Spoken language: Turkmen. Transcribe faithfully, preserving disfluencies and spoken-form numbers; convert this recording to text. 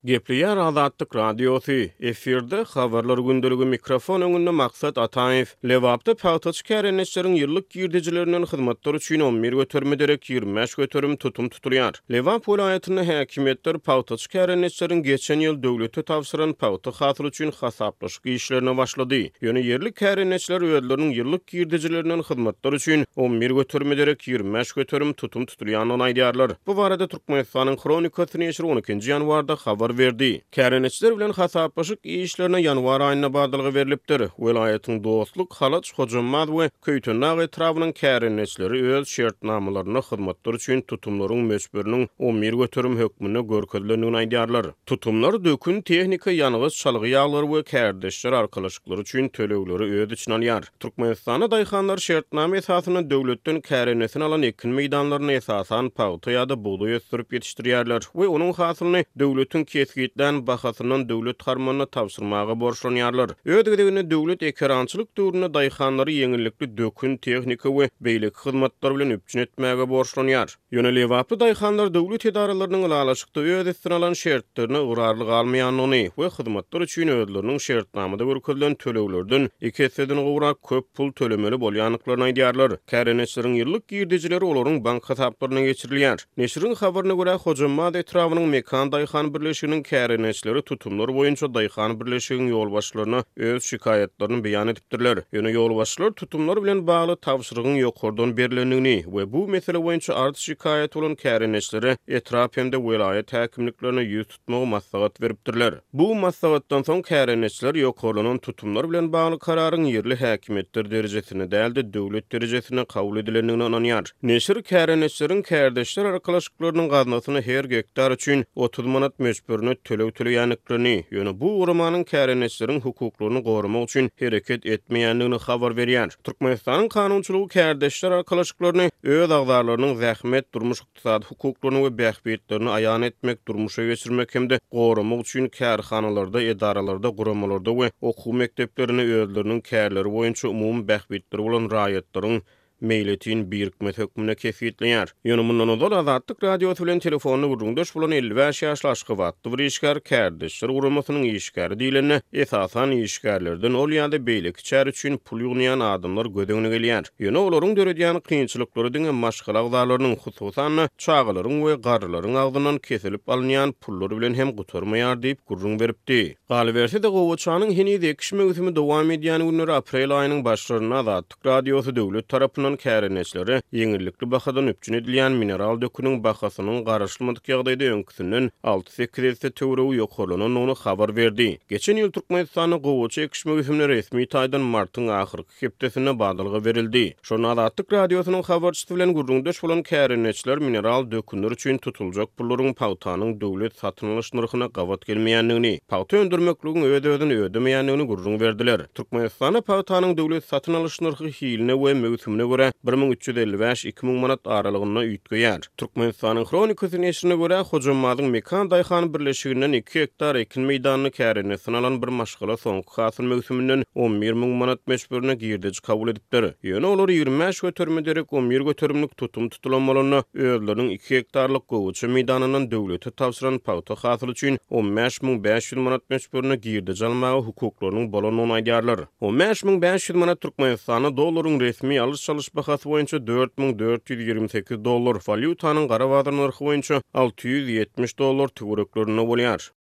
Gepliýär Azatlyk Radiosu. Eferde habarlar gündeligi mikrofon öňünde maksat Ataýew. Lewapda paýtaç kärenetçileriň ýyllyk girdijileriniň hyzmatlary üçin on bir göterme derek ýygrimi beş göterim tutum tutulýar. Lewap welaýatyny häkimetler paýtaç kärenetçileriň geçen ýyl döwlete tawsyran paýta hasyl üçin hasaplaşyk işlerine başlady. Ýöne yerlik kärenetçiler özleriniň ýyllyk girdijileriniň hyzmatlary üçin on bir göterme derek ýygrimi beş göterim tutum tutulýanyny aýdýarlar. Bu barada Türkmenistanyň Kronikasyny ýeşir on ikinji ýanwarda habar berdi. Kärenetçiler bilen hasaplaşyk işlerine ýanwar aýyna bagdalygy berilipdir. Welaýatyň dostluk, halaç, hojamad we köýtünag etrawynyň kärenetçileri öz şertnamalaryny hyzmatlary üçin tutumlaryň meşberiniň on bir göterim hökmüne görkezlendigini aýdýarlar. Tutumlar dökün tehnika ýanygyz çalgy ýaglar we kärdeşler arkalaşyklary üçin tölegleri öz içine alýar. Türkmenistana daýhanlar şertnama esasyny döwletden kärenetini alan ekin meýdanlaryny esasan paýta ýa-da buğday ösdürip ýetişdirýärler we onuň hasylyny döwletiň kesgitden bahasynyň döwlet harmanyna tapşyrmagy borçlanýarlar. Ödegini döwlet ekrançylyk döwrüne daýhanlary ýeňillikli dökün tehnika we beýlik hyzmatlary bilen üpçün etmäge borçlanýar. Ýöne lewaply daýhanlar döwlet edaralarynyň alalaşykda öz üstüne alan şertlerini urarlyk almaýanyny we hyzmatlar üçin özleriniň şertnamada görkezlen töleglerden iki hisseden gowrak köp pul tölemeli bolýanlyklaryny aýdýarlar. Kärenetçileriň ýyllyk girdijileri olaryň bank hasaplaryna geçirilýär. Neşriň habaryna görä hojamad etrawynyň mekan daýhan birleşiginiň kärenetçileri tutumlar boýunça daýhan birleşiginiň ýolbaşçylaryna öz şikayetlerini beýan edipdirler. Ýöne ýolbaşçylar tutumlar bilen bagly tapşyrygyň ýokardan berilendigini we bu mesele boýunça arty şikayet bolan kärenetçilere etrap hemde welaýat häkimliklerine ýüz tutmagy maslahat beripdirler. Bu maslahatdan soň kärenetçiler ýokarlanan tutumlar bilen bagly kararyň ýerli häkimetler derejesine däl-de döwlet derejesine kabul edilendigini ananýar. Neşir kärenetçileriň kärdeşler arkalaşyklarynyň gaznasyny her gektar üçin otuz manat meşberine töleg töleýänliklerini, ýöne bu urmanyň kärenetçileriň hukuklaryny gorumak üçin hereket etmeýändigini habar berýär. Türkmenistanyň kanunçylygy kärdeşler arkalaşyklaryny öz agdarlarynyň zähmet, durmuş ykdysady hukuklaryny we bähbetlerini aýan etmek, durmuşa geçirmek hemde gorumak üçin kärhanalarda, edaralarda, guramalarda we okuw mekdeplerini özleriniň kärleri boýunça umumy bähbetleri bolan raýatlaryň meýletin birikmet hökmüne kesgitlenýär. Ýöne mundan ozal Azatlyk Radiosu bilen telefony gurrundaş bolan elli beş ýaşly aşgabatly bir işgär kärdeşler uramasynyň işgäri diýilene esasan işgärlerden ol ýa-da beýlik çär üçin pul ýugnaýan adamlar gödegine gelýär. Ýöne olaryň döredýän kynçylyklary diňe maşgala agdalarynyň hususan çağalaryň we garrylaryň agdyndan kesilip alynýan pullary bilen hem gutarmaýar diýip gurrun beripdi. Galyberse de gowçanyň heni dekişme ösümi dowam edýän günleri aprel aýynyň başlaryna Azatlyk Radiosu döwlet tarapyndan kärenetçileri ýeňillikli bahadan üpçün edilýän mineral döküniň bahasynyň garaşlmadyk ýagdaýda öňküsinden alty sekiz töwregi ýokarlanan onu habar berdi. Geçen ýyl Türkmenistanyň gowçy ekişme ösümleri resmi taýdan martyň ahyrky hepdesine bagdalygy berildi. Şonu Azatlyk Radiosynyň habarçysy bilen gurrundaş bolan kärenetçiler mineral dökünler üçin tutuljak pullaryň paýtanyň döwlet satyn alyş narhyna gawat gelmeýändigini, paýta öndürmekligiň öde-ödeni ödemeýändigini gurrun berdiler. Türkmenistana paýtanyň döwlet satyn alyş narhy hiline we möhümine görä bir bin üç ýüz elli beş iki ming manat aralygyna üýtgeýär. Türkmenistanyň Kronikasyny ýeşirine görä hojamadyň mekan daýhan birleşiginden iki hektar ekin meýdanyny kärenetine alan bir maşgala soňky hasyl möhüminden on bir ming manat meşberine girdiji kabul edipdir. Ýöne olar ýygrimi beş göterme derek on bir göterimlik tutum tutulanmalyny özleriniň iki hektarlyk gowçy meýdanynyň döwlete tapşyran paýta hasyl üçin on beş ming beş ýüz manat meşberine girdiji almagy hukuklarynyň bolanyny aýdýarlar. on beş ming beş ýüz manat Türkmenistana dollaryň resmi alyş çalyş bahasy boýunça dört ming dört ýüz ýigirmi sekiz dollar, valyutanyň gara bazar narhy boýunça alty ýüz ýetmiş dollar tüwreklerine bolýar.